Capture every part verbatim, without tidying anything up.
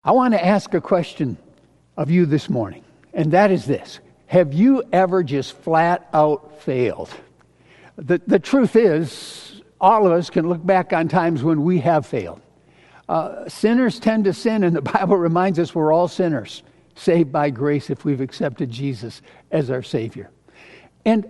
I want to ask a question of you this morning, and that is this. Have you ever just flat out failed? The, the truth is, all of us can look back on times when we have failed. Uh, sinners tend to sin, and the Bible reminds us we're all sinners, saved by grace if we've accepted Jesus as our Savior. And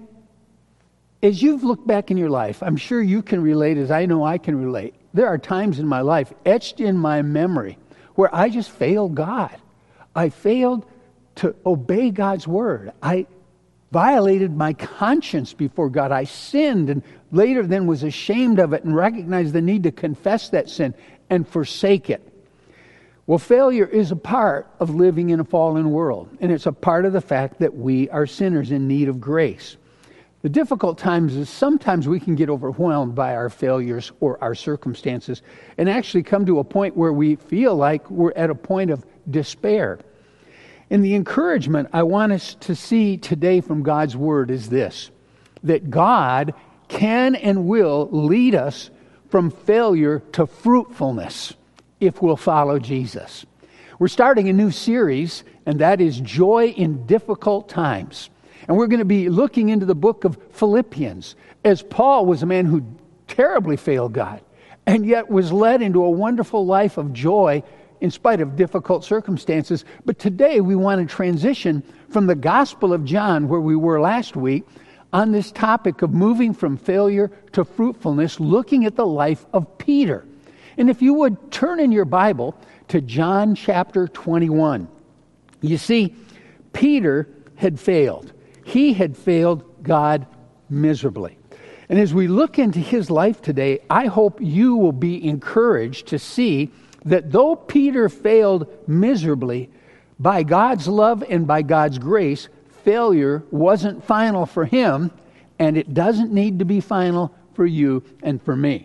as you've looked back in your life, I'm sure you can relate, as I know I can relate. There are times in my life, etched in my memory, where I just failed God. I failed to obey God's word. I violated my conscience before God. I sinned and later then was ashamed of it and recognized the need to confess that sin and forsake it. Well, failure is a part of living in a fallen world, and it's a part of the fact that we are sinners in need of grace. The difficult times is sometimes we can get overwhelmed by our failures or our circumstances and actually come to a point where we feel like we're at a point of despair. And the encouragement I want us to see today from God's Word is this, that God can and will lead us from failure to fruitfulness if we'll follow Jesus. We're starting a new series, and that is Joy in Difficult Times. And we're going to be looking into the book of Philippians, as Paul was a man who terribly failed God, and yet was led into a wonderful life of joy in spite of difficult circumstances. But today we want to transition from the Gospel of John, where we were last week, on this topic of moving from failure to fruitfulness, looking at the life of Peter. And if you would turn in your Bible to John chapter twenty-one. You see, Peter had failed. He had failed God miserably. And as we look into his life today, I hope you will be encouraged to see that though Peter failed miserably, by God's love and by God's grace, failure wasn't final for him, and it doesn't need to be final for you and for me.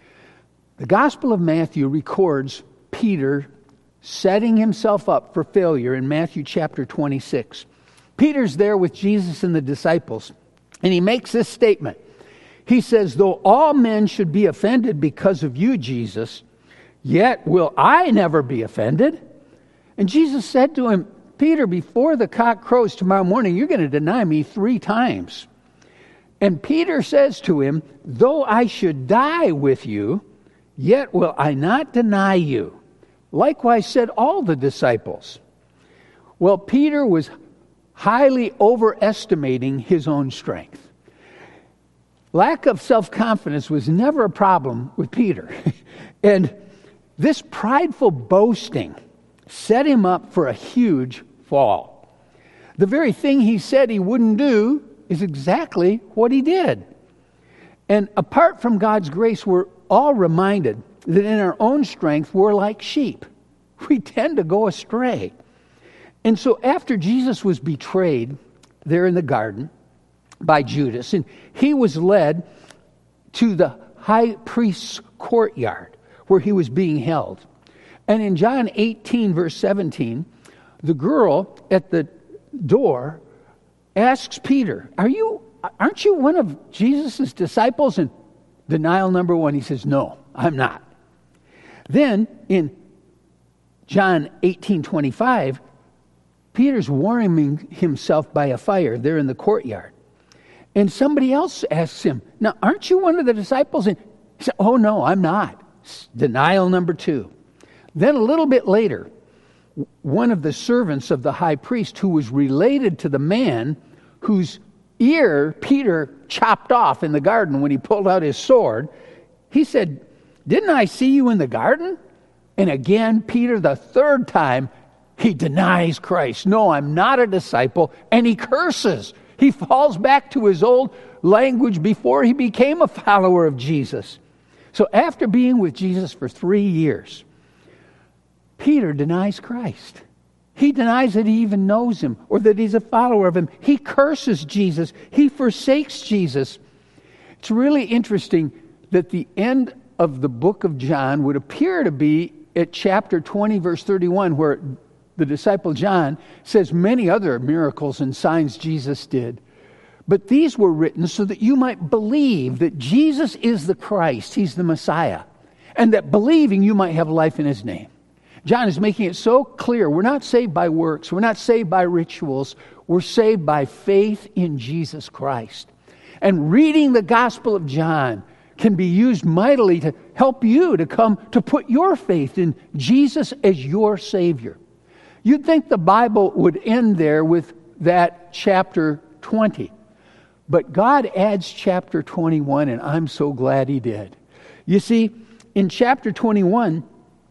The Gospel of Matthew records Peter setting himself up for failure in Matthew chapter twenty-six. Peter's there with Jesus and the disciples, and he makes this statement. He says, "Though all men should be offended because of you, Jesus, yet will I never be offended." And Jesus said to him, "Peter, before the cock crows tomorrow morning, you're going to deny me three times." And Peter says to him, "Though I should die with you, yet will I not deny you." Likewise said all the disciples. Well, Peter was highly overestimating his own strength. Lack of self-confidence was never a problem with Peter. And this prideful boasting set him up for a huge fall. The very thing he said he wouldn't do is exactly what he did. And apart from God's grace, we're all reminded that in our own strength, we're like sheep. We tend to go astray. And so after Jesus was betrayed there in the garden by Judas, and he was led to the high priest's courtyard where he was being held. And in John eighteen, verse seventeen, the girl at the door asks Peter, Are you, aren't you one of Jesus' disciples? And denial number one, he says, "No, I'm not." Then in John eighteen twenty-five, Peter's warming himself by a fire there in the courtyard. And somebody else asks him, "Now, aren't you one of the disciples?" And he said, "Oh, no, I'm not." Denial number two. Then a little bit later, one of the servants of the high priest, who was related to the man whose ear Peter chopped off in the garden when he pulled out his sword, he said, "Didn't I see you in the garden?" And again, Peter, the third time, he denies Christ. "No, I'm not a disciple." And he curses. He falls back to his old language before he became a follower of Jesus. So after being with Jesus for three years, Peter denies Christ. He denies that he even knows him or that he's a follower of him. He curses Jesus. He forsakes Jesus. It's really interesting that the end of the book of John would appear to be at chapter twenty, verse thirty-one, where the disciple John says many other miracles and signs Jesus did. But these were written so that you might believe that Jesus is the Christ, he's the Messiah, and that believing you might have life in his name. John is making it so clear. We're not saved by works. We're not saved by rituals. We're saved by faith in Jesus Christ. And reading the Gospel of John can be used mightily to help you to come to put your faith in Jesus as your Savior. You'd think the Bible would end there with that chapter twenty. But God adds chapter twenty-one, and I'm so glad He did. You see, in chapter twenty-one,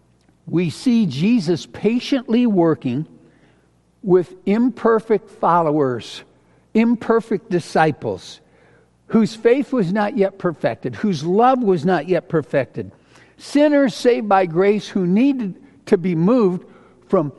we see Jesus patiently working with imperfect followers, imperfect disciples, whose faith was not yet perfected, whose love was not yet perfected. Sinners saved by grace who needed to be moved from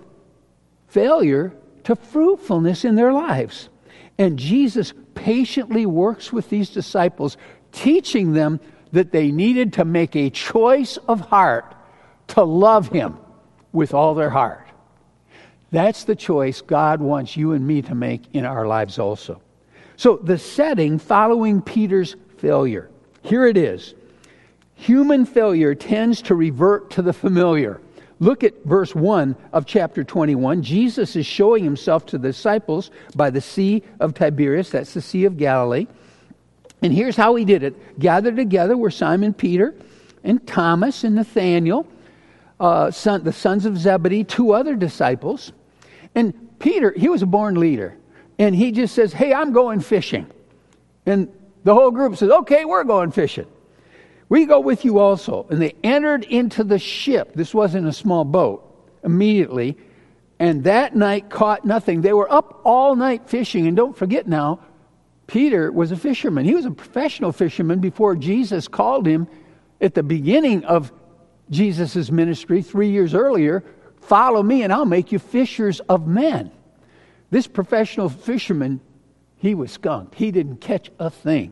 failure to fruitfulness in their lives. And Jesus patiently works with these disciples, teaching them that they needed to make a choice of heart to love Him with all their heart. That's the choice God wants you and me to make in our lives also. So the setting following Peter's failure, here it is. Human failure tends to revert to the familiar. Look at verse one of chapter twenty-one. Jesus is showing Himself to the disciples by the Sea of Tiberias. That's the Sea of Galilee. And here's how He did it. Gathered together were Simon Peter and Thomas and Nathanael, uh, son, the sons of Zebedee, two other disciples. And Peter, he was a born leader. And he just says, hey, I'm going fishing. And the whole group says, okay, we're going fishing. We go with you also. And they entered into the ship. This wasn't a small boat. Immediately. And that night caught nothing. They were up all night fishing. And don't forget now, Peter was a fisherman. He was a professional fisherman before Jesus called him at the beginning of Jesus' ministry three years earlier. Follow me and I'll make you fishers of men. This professional fisherman, he was skunked. He didn't catch a thing.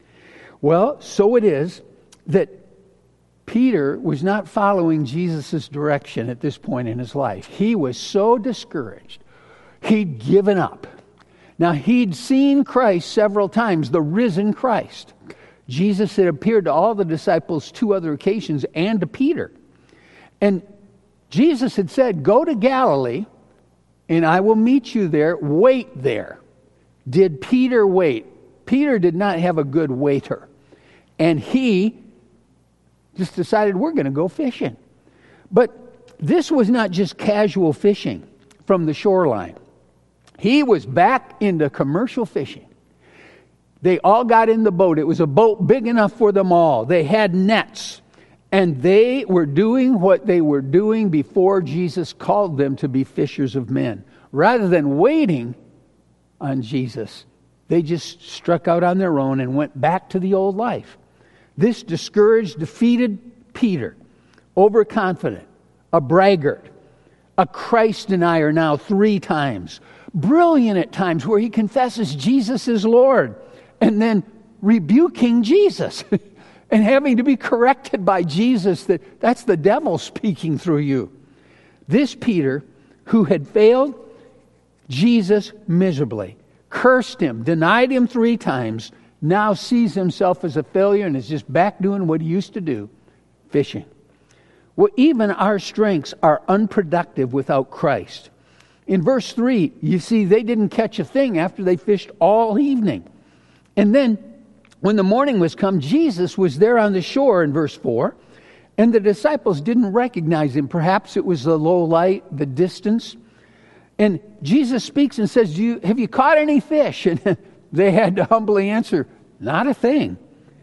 Well, so it is that Peter was not following Jesus' direction at this point in his life. He was so discouraged. He'd given up. Now, he'd seen Christ several times, the risen Christ. Jesus had appeared to all the disciples two other occasions and to Peter. And Jesus had said, go to Galilee and I will meet you there. Wait there. Did Peter wait? Peter did not have a good waiter. And he just decided, we're going to go fishing. But this was not just casual fishing from the shoreline. He was back into commercial fishing. They all got in the boat. It was a boat big enough for them all. They had nets. And they were doing what they were doing before Jesus called them to be fishers of men. Rather than waiting on Jesus, they just struck out on their own and went back to the old life. This discouraged, defeated Peter, overconfident, a braggart, a Christ denier now three times, brilliant at times where he confesses Jesus is Lord, and then rebuking Jesus and having to be corrected by Jesus that that's the devil speaking through you. This Peter, who had failed Jesus miserably, cursed him, denied him three times, now sees himself as a failure and is just back doing what he used to do, fishing. Well, even our strengths are unproductive without Christ. In verse three, you see they didn't catch a thing after they fished all evening. And then when the morning was come, Jesus was there on the shore in verse four, and the disciples didn't recognize him. Perhaps it was the low light, the distance. And Jesus speaks and says, Do you, have you caught any fish? And they had to humbly answer, not a thing.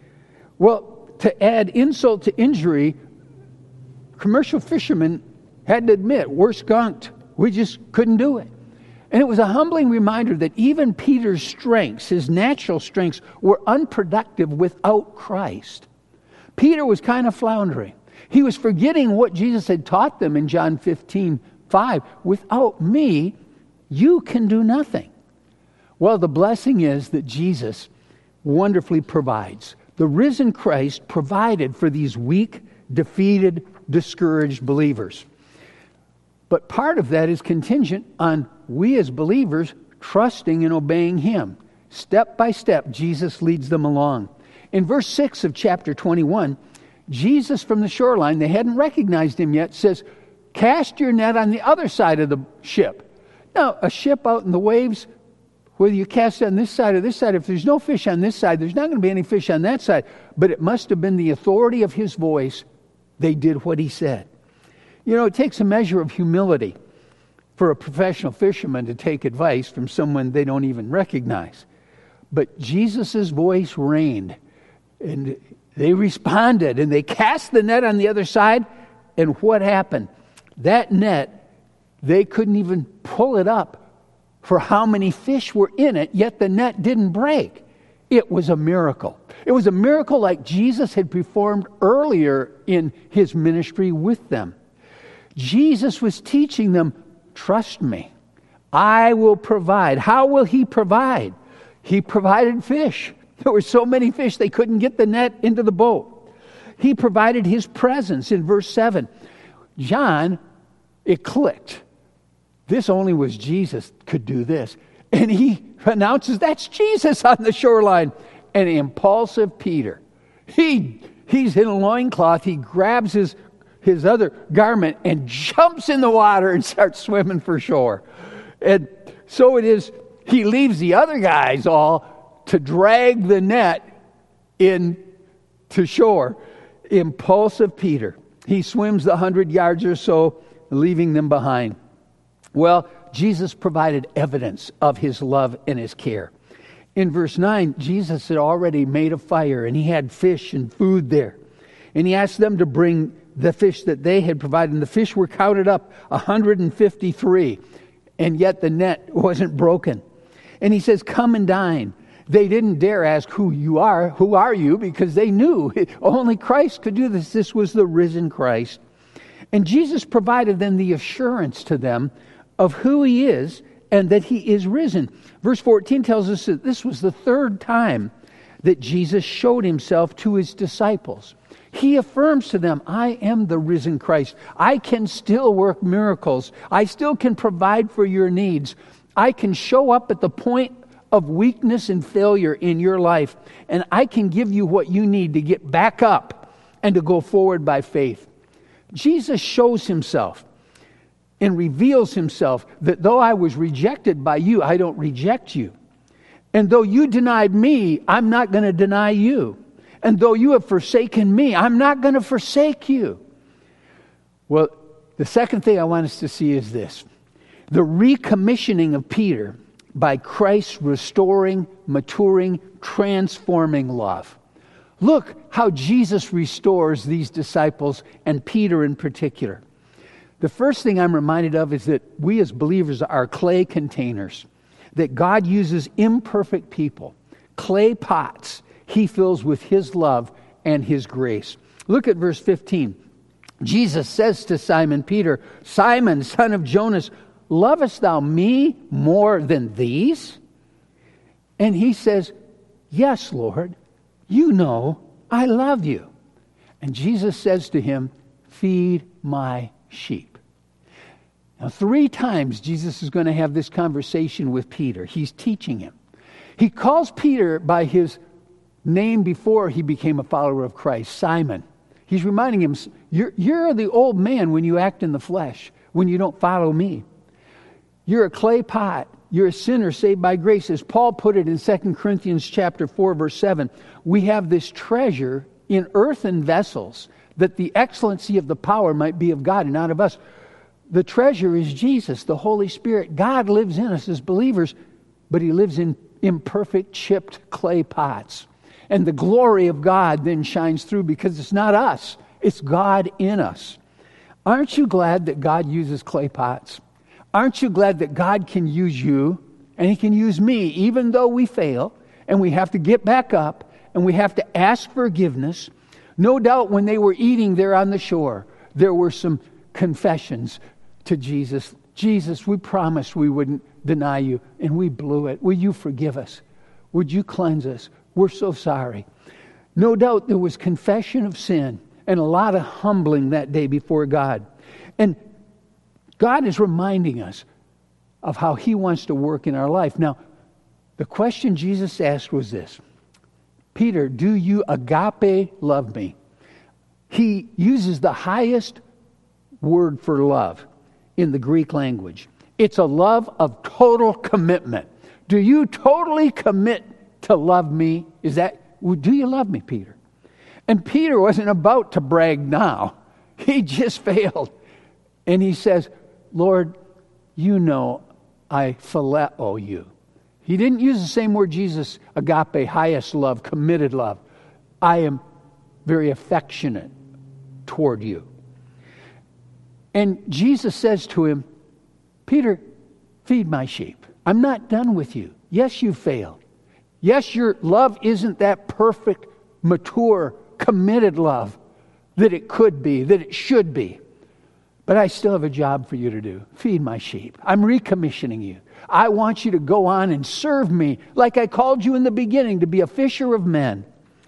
Well, to add insult to injury, commercial fishermen had to admit, we're skunked. We just couldn't do it. And it was a humbling reminder that even Peter's strengths, his natural strengths, were unproductive without Christ. Peter was kind of floundering. He was forgetting what Jesus had taught them in John fifteen five. Without me, you can do nothing. Well, the blessing is that Jesus wonderfully provides. The risen Christ provided for these weak, defeated, discouraged believers. But part of that is contingent on we as believers trusting and obeying Him. Step by step, Jesus leads them along. In verse six of chapter twenty-one, Jesus from the shoreline, they hadn't recognized Him yet, says, cast your net on the other side of the ship. Now, a ship out in the waves, whether you cast it on this side or this side, if there's no fish on this side, there's not going to be any fish on that side. But it must have been the authority of his voice. They did what he said. You know, it takes a measure of humility for a professional fisherman to take advice from someone they don't even recognize. But Jesus' voice reigned, and they responded, and they cast the net on the other side, and what happened? That net, they couldn't even pull it up for how many fish were in it, yet the net didn't break. It was a miracle. It was a miracle like Jesus had performed earlier in his ministry with them. Jesus was teaching them, trust me, I will provide. How will he provide? He provided fish. There were so many fish they couldn't get the net into the boat. He provided his presence in verse seven. John, it clicked. This only was Jesus could do this. And he announces that's Jesus on the shoreline. And impulsive Peter, he he's in a loincloth. He grabs his, his other garment and jumps in the water and starts swimming for shore. And so it is, he leaves the other guys all to drag the net in to shore. Impulsive Peter. He swims the hundred yards or so, leaving them behind. Well, Jesus provided evidence of his love and his care. In verse nine, Jesus had already made a fire, and he had fish and food there. And he asked them to bring the fish that they had provided. And the fish were counted up, one hundred fifty-three. And yet the net wasn't broken. And he says, come and dine. They didn't dare ask who you are. Who are you? Because they knew only Christ could do this. This was the risen Christ. And Jesus provided then the assurance to them of who he is and that he is risen. Verse fourteen tells us that this was the third time that Jesus showed himself to his disciples. He affirms to them, I am the risen Christ. I can still work miracles. I still can provide for your needs. I can show up at the point of weakness and failure in your life, and I can give you what you need to get back up and to go forward by faith. Jesus shows himself and reveals himself that though I was rejected by you, I don't reject you. And though you denied me, I'm not going to deny you. And though you have forsaken me, I'm not going to forsake you. Well, the second thing I want us to see is this. The recommissioning of Peter by Christ's restoring, maturing, transforming love. Look how Jesus restores these disciples, and Peter in particular. The first thing I'm reminded of is that we as believers are clay containers, that God uses imperfect people, clay pots, he fills with his love and his grace. Look at verse fifteen. Jesus says to Simon Peter, Simon, son of Jonas, lovest thou me more than these? And he says, yes, Lord, you know I love you. And Jesus says to him, feed my sheep. Now, three times Jesus is going to have this conversation with Peter. He's teaching him. He calls Peter by his name before he became a follower of Christ, Simon. He's reminding him, you're, you're the old man when you act in the flesh, when you don't follow me. You're a clay pot. You're a sinner saved by grace. As Paul put it in Second Corinthians chapter four, verse seven, we have this treasure in earthen vessels, that the excellency of the power might be of God and not of us. The treasure is Jesus, the Holy Spirit. God lives in us as believers, but he lives in imperfect, chipped clay pots. And the glory of God then shines through because it's not us, it's God in us. Aren't you glad that God uses clay pots? Aren't you glad that God can use you and he can use me even though we fail and we have to get back up and we have to ask forgiveness? No doubt when they were eating there on the shore, there were some confessions to Jesus. Jesus, we promised we wouldn't deny you and we blew it. Will you forgive us? Would you cleanse us? We're so sorry. No doubt there was confession of sin and a lot of humbling that day before God. And God is reminding us of how he wants to work in our life. Now, the question Jesus asked was this: Peter, do you agape love me? He uses the highest word for love in the Greek language. It's a love of total commitment. Do you totally commit to love me? Is that, do you love me, Peter? And Peter wasn't about to brag now. He just failed. And he says, Lord, you know I phileo you. He didn't use the same word Jesus, agape, highest love, committed love. I am very affectionate toward you. And Jesus says to him, Peter, feed my sheep. I'm not done with you. Yes, you failed. Yes, your love isn't that perfect, mature, committed love that it could be, that it should be. But I still have a job for you to do. Feed my sheep. I'm recommissioning you. I want you to go on and serve me like I called you in the beginning, to be a fisher of men.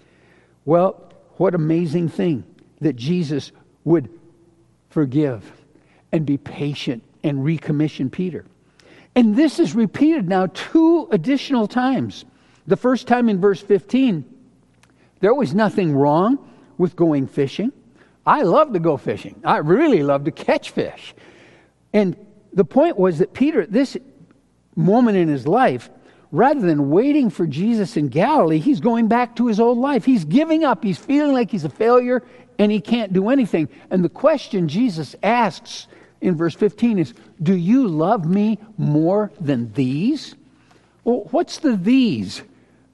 Well, what amazing thing that Jesus would forgive and be patient and recommission Peter. And this is repeated now two additional times. The first time in verse fifteen, there was nothing wrong with going fishing. I love to go fishing. I really love to catch fish. And the point was that Peter, at this moment in his life, rather than waiting for Jesus in Galilee, he's going back to his old life. He's giving up. He's feeling like he's a failure and he can't do anything. And the question Jesus asks in verse fifteen is, do you love me more than these? Well, what's the these?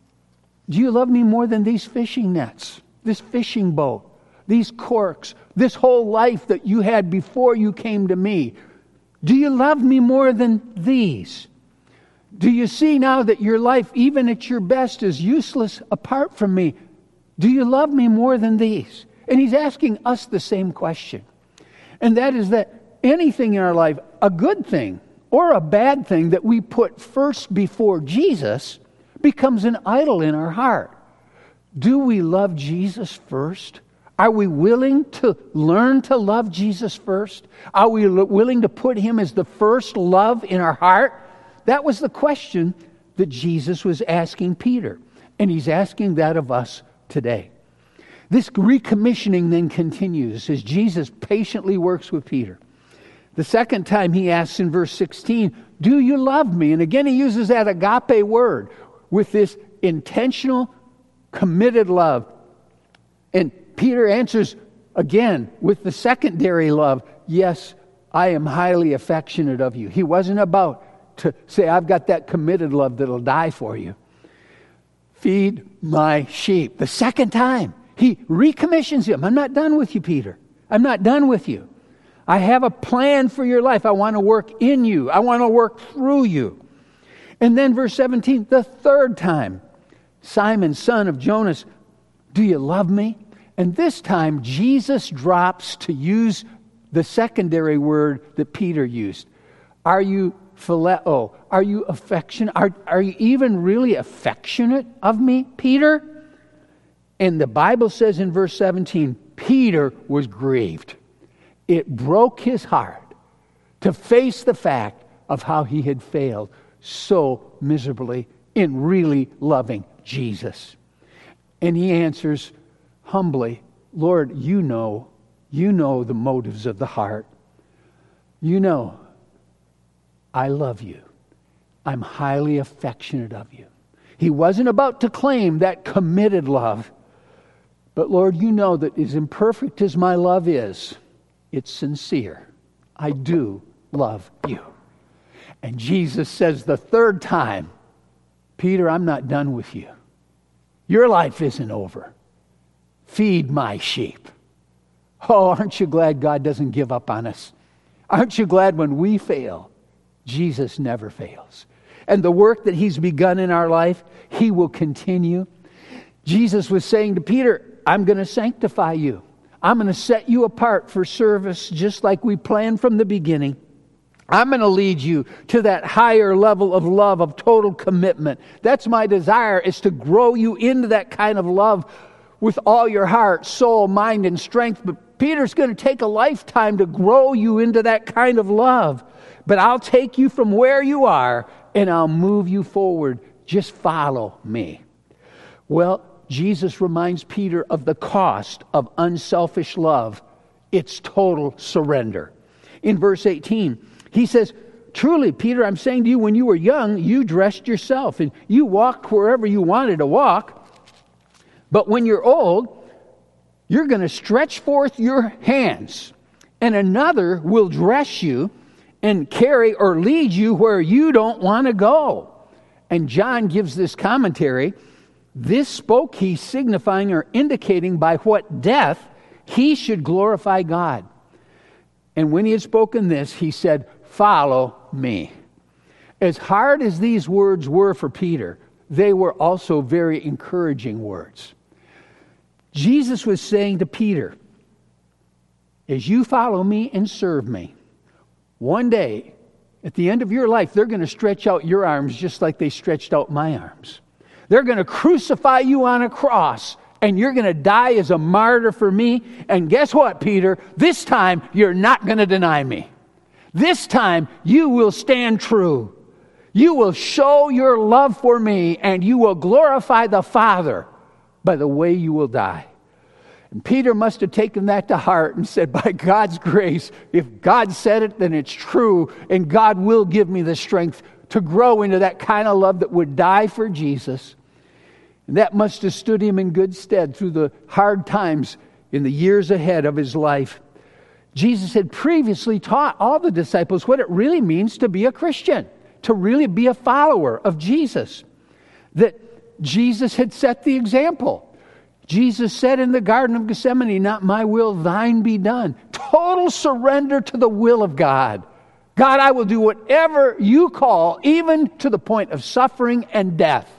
Do you love me more than these fishing nets, this fishing boat, these corks, this whole life that you had before you came to me? Do you love me more than these? Do you see now that your life, even at your best, is useless apart from me? Do you love me more than these? And he's asking us the same question. And that is that anything in our life, a good thing or a bad thing that we put first before Jesus, becomes an idol in our heart. Do we love Jesus first? Are we willing to learn to love Jesus first? Are we willing to put him as the first love in our heart? That was the question that Jesus was asking Peter. And he's asking that of us today. This recommissioning then continues as Jesus patiently works with Peter. The second time he asks in verse sixteen, do you love me? And again he uses that agape word with this intentional, committed love. And Peter answers again with the secondary love, yes, I am highly affectionate of you. He wasn't about to say, I've got that committed love that'll die for you. Feed my sheep. The second time, he recommissions him. I'm not done with you, Peter. I'm not done with you. I have a plan for your life. I want to work in you. I want to work through you. And then verse seventeen, the third time, Simon, son of Jonas, do you love me? And this time, Jesus drops to use the secondary word that Peter used. Are you phileo? Are you affectionate? Are, are you even really affectionate of me, Peter? And the Bible says in verse seventeen, Peter was grieved. It broke his heart to face the fact of how he had failed so miserably in really loving Jesus. And he answers humbly, Lord, you know, you know the motives of the heart. You know, I love you. I'm highly affectionate of you. He wasn't about to claim that committed love. But Lord, you know that as imperfect as my love is, it's sincere. I do love you. And Jesus says the third time, Peter, I'm not done with you. Your life isn't over. Feed my sheep. Oh, aren't you glad God doesn't give up on us? Aren't you glad when we fail, Jesus never fails? And the work that he's begun in our life, he will continue. Jesus was saying to Peter, I'm going to sanctify you. I'm going to set you apart for service just like we planned from the beginning. I'm going to lead you to that higher level of love, of total commitment. That's my desire, is to grow you into that kind of love with all your heart, soul, mind, and strength. But Peter's going to take a lifetime to grow you into that kind of love. But I'll take you from where you are and I'll move you forward. Just follow me. Well, Jesus reminds Peter of the cost of unselfish love It's total surrender. In verse eighteen, he says, truly, Peter, I'm saying to you, when you were young, you dressed yourself and you walked wherever you wanted to walk. But when you're old, you're going to stretch forth your hands, and another will dress you and carry or lead you where you don't want to go. And John gives this commentary. This spoke he, signifying or indicating by what death he should glorify God. And when he had spoken this, he said, follow me. As hard as these words were for Peter, they were also very encouraging words. Jesus was saying to Peter, as you follow me and serve me, one day, at the end of your life, they're going to stretch out your arms just like they stretched out my arms. They're going to crucify you on a cross, and you're going to die as a martyr for me. And guess what, Peter? This time, you're not going to deny me. This time, you will stand true. You will show your love for me, and you will glorify the Father by the way you will die. And Peter must have taken that to heart and said, by God's grace, if God said it, then it's true, and God will give me the strength to grow into that kind of love that would die for Jesus. And that must have stood him in good stead through the hard times in the years ahead of his life. Jesus had previously taught all the disciples what it really means to be a Christian, to really be a follower of Jesus. That Jesus had set the example. Jesus said in the Garden of Gethsemane, not my will, thine be done. Total surrender to the will of God. God, I will do whatever you call, even to the point of suffering and death.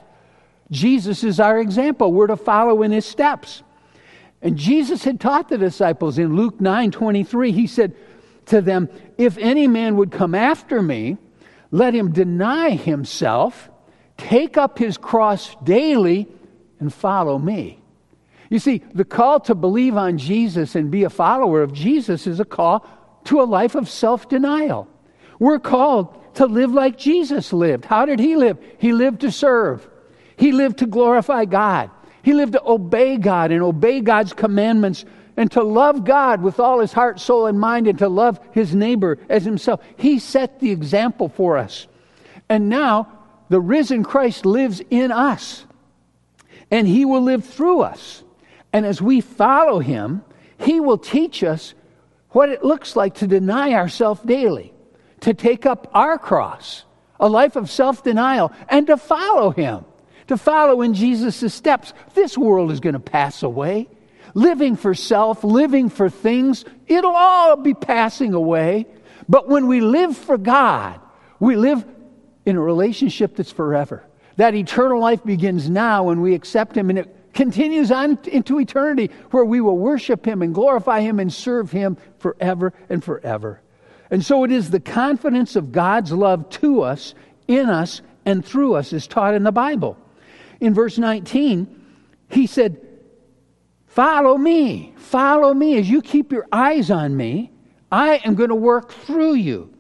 Jesus is our example. We're to follow in his steps. And Jesus had taught the disciples in Luke nine twenty-three, he said to them, if any man would come after me, let him deny himself, take up his cross daily, and follow me. You see, the call to believe on Jesus and be a follower of Jesus is a call to a life of self-denial. We're called to live like Jesus lived. How did he live? He lived to serve. He lived to glorify God. He lived to obey God and obey God's commandments and to love God with all his heart, soul, and mind, and to love his neighbor as himself. He set the example for us. And now the risen Christ lives in us, and he will live through us. And as we follow him, he will teach us what it looks like to deny ourselves daily, to take up our cross, a life of self-denial, and to follow him. To follow in Jesus' steps. This world is going to pass away. Living for self, living for things, it'll all be passing away. But when we live for God, we live in a relationship that's forever. That eternal life begins now when we accept him, and it continues on into eternity where we will worship him and glorify him and serve him forever and forever. And so it is the confidence of God's love to us, in us, and through us is taught in the Bible. In verse nineteen, he said, follow me, follow me. As you keep your eyes on me, I am going to work through you.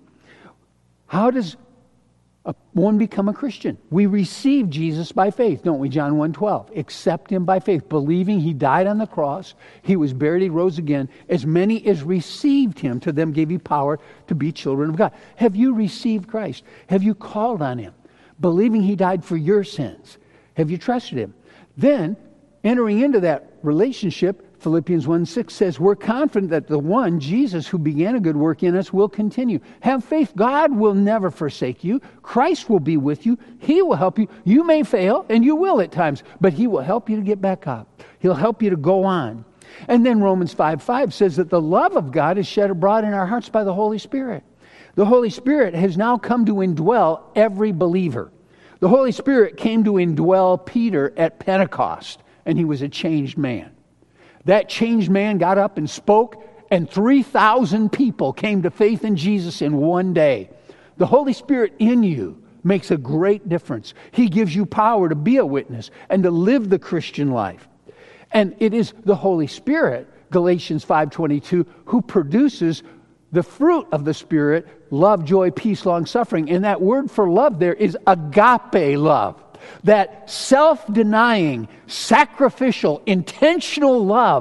How does a, one become a Christian? We receive Jesus by faith, don't we? John one twelve. Accept him by faith, believing he died on the cross, he was buried, he rose again. As many as received him, to them gave he power to be children of God. Have you received Christ? Have you called on him, believing he died for your sins? Have you trusted him? Then, entering into that relationship, Philippians one six says, we're confident that the one, Jesus, who began a good work in us will continue. Have faith. God will never forsake you. Christ will be with you. He will help you. You may fail, and you will at times, but he will help you to get back up. He'll help you to go on. And then Romans five five says that the love of God is shed abroad in our hearts by the Holy Spirit. The Holy Spirit has now come to indwell every believer. The Holy Spirit came to indwell Peter at Pentecost, and he was a changed man. That changed man got up and spoke, and three thousand people came to faith in Jesus in one day. The Holy Spirit in you makes a great difference. He gives you power to be a witness and to live the Christian life. And it is the Holy Spirit, Galatians five twenty-two, who produces the fruit of the Spirit: love, joy, peace, long-suffering. And that word for love there is agape love. That self-denying, sacrificial, intentional love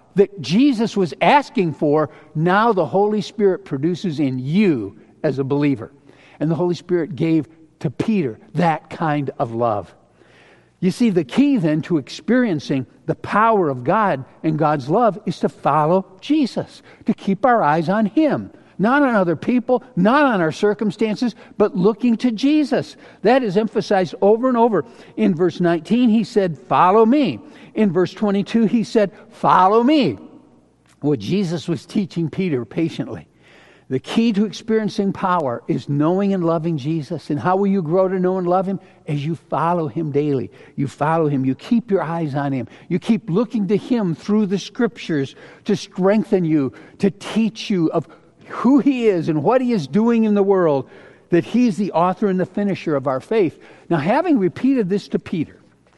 that Jesus was asking for, now the Holy Spirit produces in you as a believer. And the Holy Spirit gave to Peter that kind of love. You see, the key then to experiencing the power of God and God's love is to follow Jesus, to keep our eyes on Him. Not on other people, not on our circumstances, but looking to Jesus. That is emphasized over and over. In verse nineteen, He said, follow me. In verse twenty-two, He said, follow me. What Jesus was teaching Peter patiently. The key to experiencing power is knowing and loving Jesus. And how will you grow to know and love Him? As you follow Him daily. You follow Him. You keep your eyes on Him. You keep looking to Him through the Scriptures to strengthen you, to teach you of who He is and what He is doing in the world, that He's the author and the finisher of our faith. Now, having repeated this to Peter,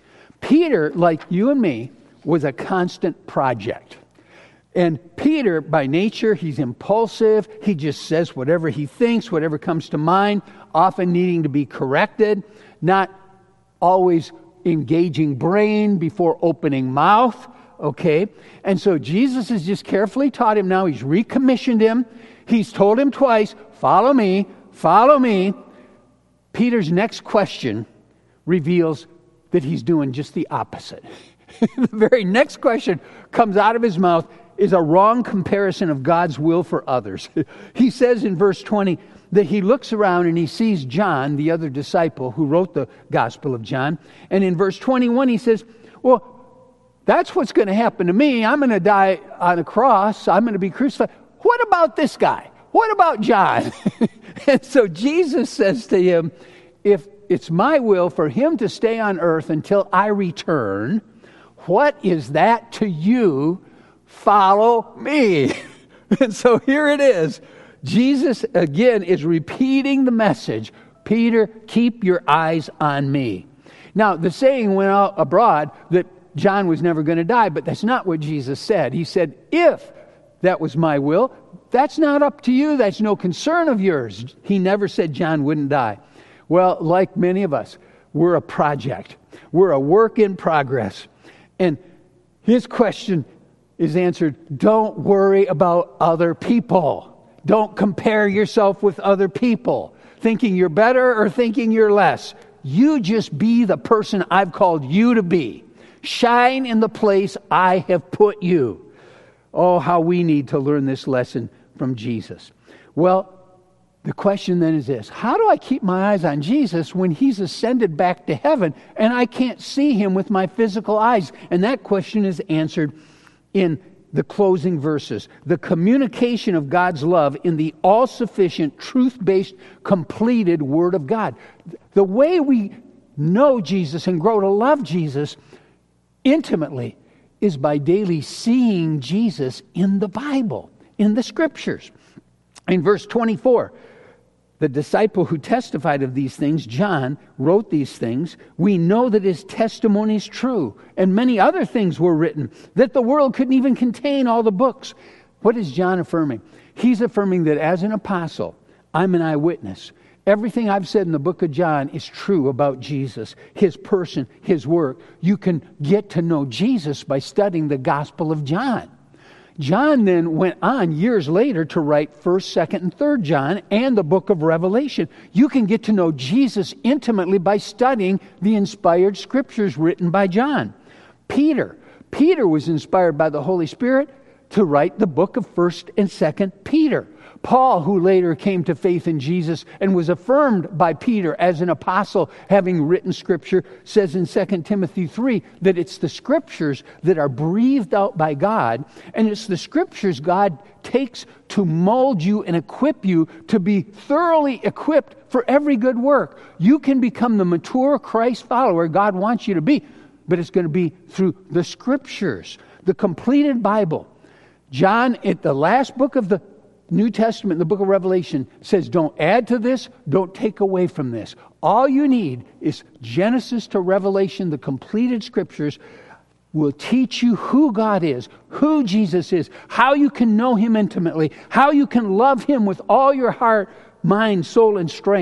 Peter, like you and me, was a constant project. And Peter, by nature, he's impulsive. He just says whatever he thinks, whatever comes to mind, often needing to be corrected, not always engaging brain before opening mouth. Okay? And so Jesus has just carefully taught him now. He's recommissioned him. He's told him twice, follow me, follow me. Peter's next question reveals that he's doing just the opposite. The very next question comes out of his mouth is a wrong comparison of God's will for others. He says in verse twenty that he looks around and he sees John, the other disciple who wrote the Gospel of John. And in verse twenty-one he says, well, that's what's going to happen to me. I'm going to die on a cross. I'm going to be crucified. What about this guy? What about John? And so Jesus says to him, if it's my will for him to stay on earth until I return, what is that to you? Follow me. And so here it is. Jesus, again, is repeating the message. Peter, keep your eyes on me. Now, the saying went out abroad that John was never going to die, but that's not what Jesus said. He said, if that was my will, that's not up to you. That's no concern of yours. He never said John wouldn't die. Well, like many of us, we're a project. We're a work in progress. And his question is answered, don't worry about other people. Don't compare yourself with other people, thinking you're better or thinking you're less. You just be the person I've called you to be. Shine in the place I have put you. Oh, how we need to learn this lesson from Jesus. Well, the question then is this: how do I keep my eyes on Jesus when He's ascended back to heaven and I can't see Him with my physical eyes? And that question is answered in the closing verses. The communication of God's love in the all-sufficient, truth-based, completed Word of God. The way we know Jesus and grow to love Jesus intimately is by daily seeing Jesus in the Bible, in the Scriptures. In verse twenty-four, the disciple who testified of these things, John, wrote these things. We know that his testimony is true, and many other things were written, that the world couldn't even contain all the books. What is John affirming? He's affirming that as an apostle, I'm an eyewitness. Everything I've said in the book of John is true about Jesus, His person, His work. You can get to know Jesus by studying the Gospel of John. John then went on years later to write first, second, and third John and the book of Revelation. You can get to know Jesus intimately by studying the inspired scriptures written by John. Peter. Peter was inspired by the Holy Spirit to write the book of first and second Peter. Paul, who later came to faith in Jesus and was affirmed by Peter as an apostle, having written Scripture, says in Second Timothy three that it's the Scriptures that are breathed out by God, and it's the Scriptures God takes to mold you and equip you to be thoroughly equipped for every good work. You can become the mature Christ follower God wants you to be, but it's going to be through the Scriptures, the completed Bible. John, at the last book of the New Testament, the book of Revelation, says don't add to this, don't take away from this. All you need is Genesis to Revelation, the completed scriptures will teach you who God is, who Jesus is, how you can know Him intimately, how you can love Him with all your heart, mind, soul, and strength,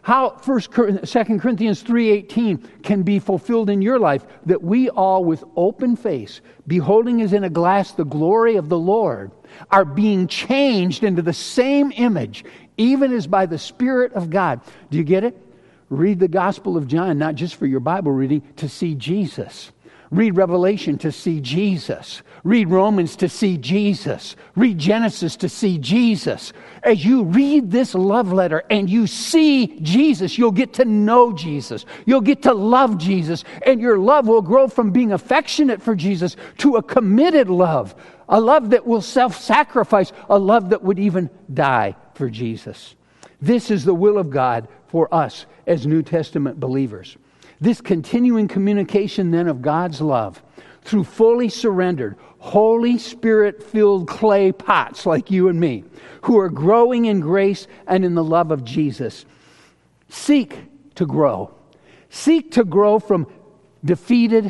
how First, Second Corinthians three eighteen can be fulfilled in your life, that we all with open face, beholding as in a glass the glory of the Lord, are being changed into the same image, even as by the Spirit of God. Do you get it? Read the Gospel of John, not just for your Bible reading, to see Jesus. Read Revelation to see Jesus. Read Romans to see Jesus. Read Genesis to see Jesus. As you read this love letter and you see Jesus, you'll get to know Jesus. You'll get to love Jesus. And your love will grow from being affectionate for Jesus to a committed love. A love that will self-sacrifice. A love that would even die for Jesus. This is the will of God for us as New Testament believers. This continuing communication then of God's love through fully surrendered, Holy Spirit-filled clay pots like you and me, who are growing in grace and in the love of Jesus. Seek to grow. Seek to grow from defeated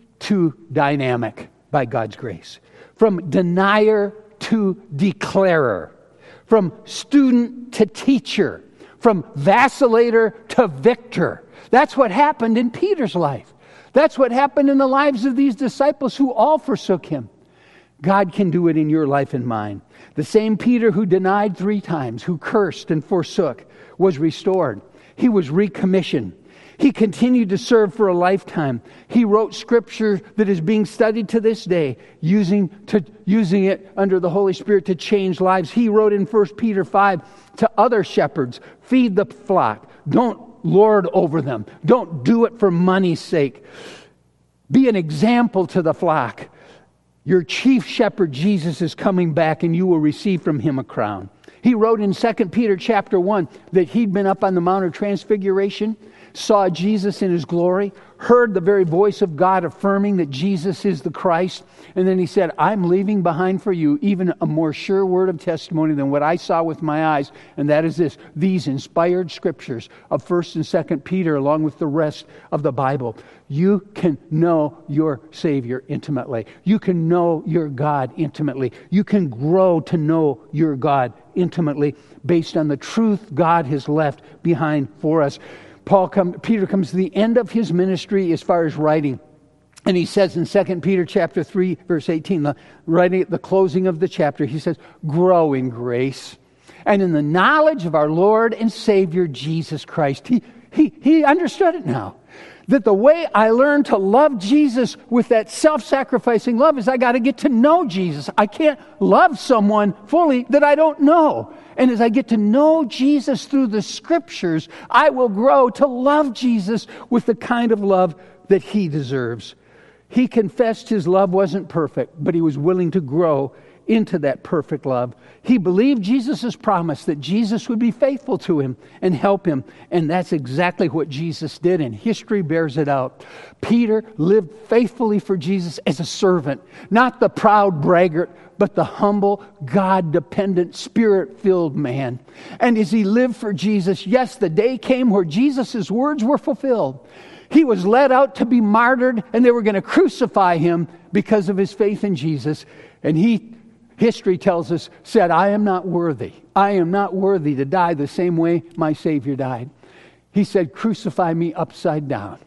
to dynamic by God's grace. From denier to declarer. From student to teacher. From vacillator to victor. That's what happened in Peter's life. That's what happened in the lives of these disciples who all forsook him. God can do it in your life and mine. The same Peter who denied three times, who cursed and forsook, was restored. He was recommissioned. He continued to serve for a lifetime. He wrote scripture that is being studied to this day, using, to, using it under the Holy Spirit to change lives. He wrote in First Peter five to other shepherds, feed the flock. Don't lord over them. Don't do it for money's sake. Be an example to the flock. Your chief shepherd, Jesus, is coming back and you will receive from him a crown. He wrote in Second Peter chapter one that he'd been up on the Mount of Transfiguration, saw Jesus in his glory, heard the very voice of God affirming that Jesus is the Christ. And then he said, I'm leaving behind for you even a more sure word of testimony than what I saw with my eyes. And that is this, these inspired scriptures of First and Second Peter, along with the rest of the Bible. You can know your Savior intimately. You can know your God intimately. You can grow to know your God intimately based on the truth God has left behind for us. Paul come, Peter comes to the end of his ministry as far as writing. And he says in Second Peter chapter three, verse eighteen, the, writing at the closing of the chapter, he says, grow in grace and in the knowledge of our Lord and Savior, Jesus Christ. He, he, he understood it now. That the way I learn to love Jesus with that self-sacrificing love is I got to get to know Jesus. I can't love someone fully that I don't know. And as I get to know Jesus through the scriptures, I will grow to love Jesus with the kind of love that he deserves. He confessed his love wasn't perfect, but he was willing to grow into that perfect love. He believed Jesus' promise that Jesus would be faithful to him and help him. And that's exactly what Jesus did, and history bears it out. Peter lived faithfully for Jesus as a servant, not the proud braggart, but the humble, God-dependent, Spirit-filled man. And as he lived for Jesus, yes, the day came where Jesus' words were fulfilled. He was led out to be martyred, and they were going to crucify him because of his faith in Jesus. And he, history tells us, said, I am not worthy. I am not worthy to die the same way my Savior died. He said, crucify me upside down.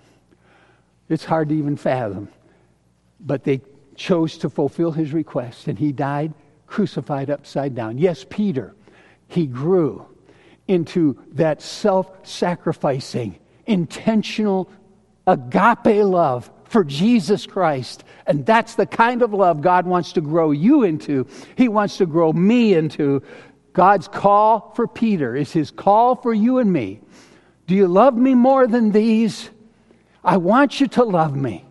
It's hard to even fathom. But they chose to fulfill his request, and he died crucified upside down. Yes, Peter, he grew into that self-sacrificing, intentional, agape love for Jesus Christ. And that's the kind of love God wants to grow you into. He wants to grow me into. God's call for Peter is his call for you and me. Do you love me more than these? I want you to love me.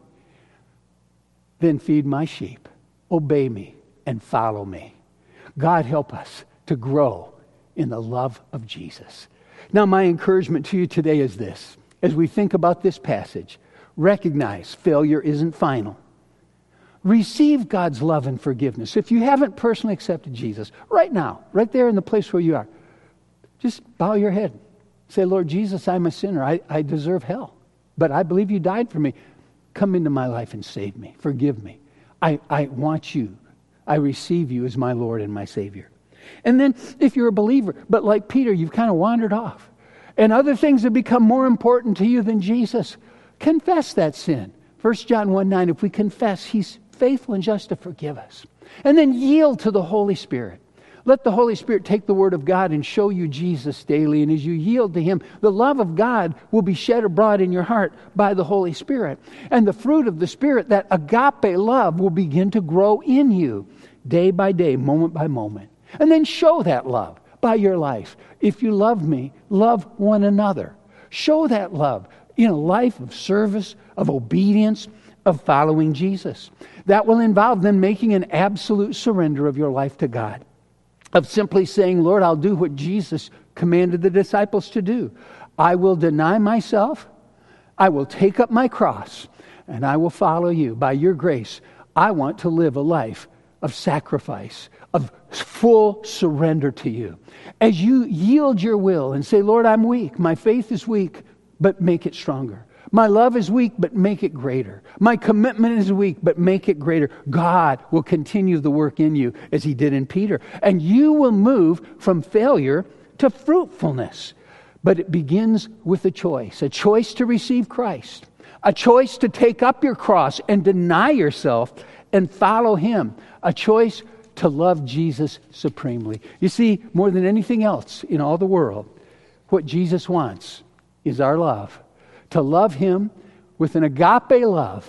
Then feed my sheep, obey me, and follow me. God help us to grow in the love of Jesus. Now, my encouragement to you today is this. As we think about this passage, recognize failure isn't final. Receive God's love and forgiveness. If you haven't personally accepted Jesus, right now, right there in the place where you are, just bow your head. Say, Lord Jesus, I'm a sinner. I, I deserve hell. But I believe you died for me. Come into my life and save me. Forgive me. I, I want you. I receive you as my Lord and my Savior. And then if you're a believer, but like Peter, you've kind of wandered off. and other things have become more important to you than Jesus, confess that sin. First John one nine, if we confess, He's faithful and just to forgive us. And then yield to the Holy Spirit. Let the Holy Spirit take the Word of God and show you Jesus daily. And as you yield to Him, the love of God will be shed abroad in your heart by the Holy Spirit. And the fruit of the Spirit, that agape love, will begin to grow in you day by day, moment by moment. And then show that love by your life. If you love me, love one another. Show that love in a life of service, of obedience, of following Jesus. That will involve then making an absolute surrender of your life to God. Of simply saying, Lord, I'll do what Jesus commanded the disciples to do. I will deny myself, I will take up my cross, and I will follow you. By your grace, I want to live a life of sacrifice, of full surrender to you. As you yield your will and say, Lord, I'm weak, my faith is weak, but make it stronger. My love is weak, but make it greater. My commitment is weak, but make it greater. God will continue the work in you as He did in Peter. And you will move from failure to fruitfulness. But it begins with a choice. A choice to receive Christ. A choice to take up your cross and deny yourself and follow Him. A choice to love Jesus supremely. You see, more than anything else in all the world, what Jesus wants is our love. To love Him with an agape love,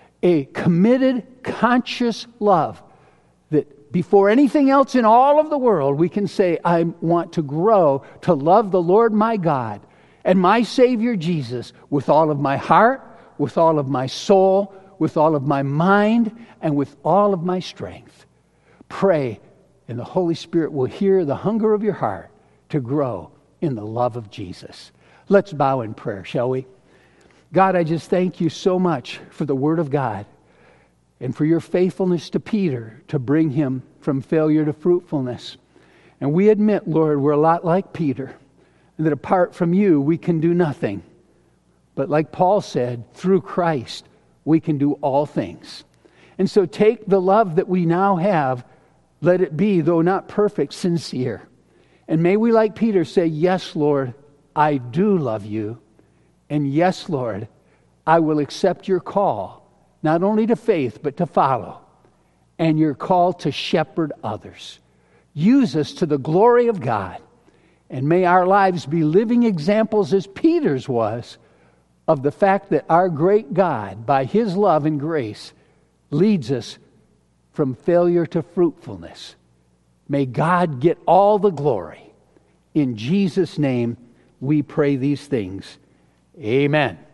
a committed, conscious love, that before anything else in all of the world, we can say, I want to grow to love the Lord my God and my Savior Jesus with all of my heart, with all of my soul, with all of my mind, and with all of my strength. Pray, and the Holy Spirit will hear the hunger of your heart to grow in the love of Jesus. Let's bow in prayer, shall we? God, I just thank you so much for the Word of God and for your faithfulness to Peter to bring him from failure to fruitfulness. And we admit, Lord, we're a lot like Peter, and that apart from you, we can do nothing. But like Paul said, through Christ, we can do all things. And so take the love that we now have, let it be, though not perfect, sincere. And may we, like Peter, say, yes, Lord, I do love you. And yes, Lord, I will accept your call, not only to faith, but to follow, and your call to shepherd others. Use us to the glory of God, and may our lives be living examples, as Peter's was, of the fact that our great God, by His love and grace, leads us from failure to fruitfulness. May God get all the glory. In Jesus' name, we pray these things. Amen.